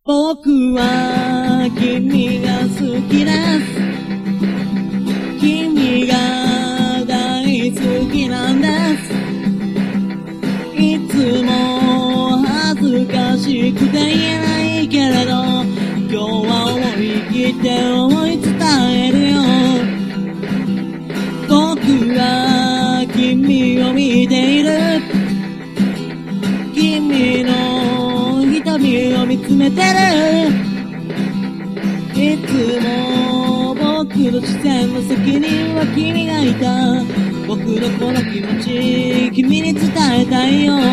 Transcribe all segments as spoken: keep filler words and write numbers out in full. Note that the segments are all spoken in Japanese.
僕は君が好きです。君が大好きなんです。いつも恥ずかしくて言えないけれど、今日は思い切って思い伝えるよ。僕は君を見ている。君の瞳を見つめてる。いつも僕の視線の先には君がいた。僕のこの気持ち君に伝えたいよ。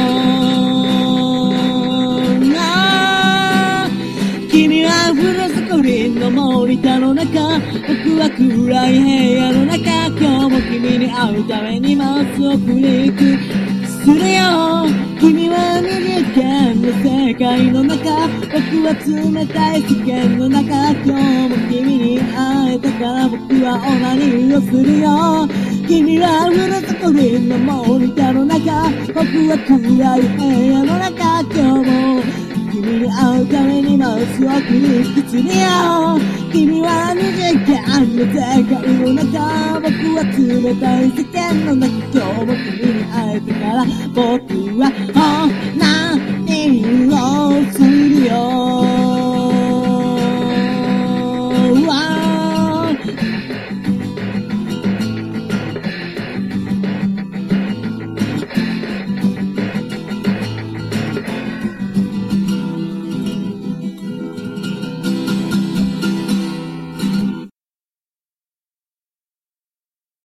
君はフルスクリーンのモニターの中、僕は暗い部屋の中。今日も君に会うためにマウスをクリックするよ。君は二次元の世界の中、僕は冷たい世間の中。今日も君に会えたから僕はオナニーをするよ。君はフルスクリーンのモニターの中、僕は暗い部屋の中。今日も君に会うためにマウスをクリックするよ。君は二次元の世界の中、僕は冷たい世間の中。今日も君に会えたから僕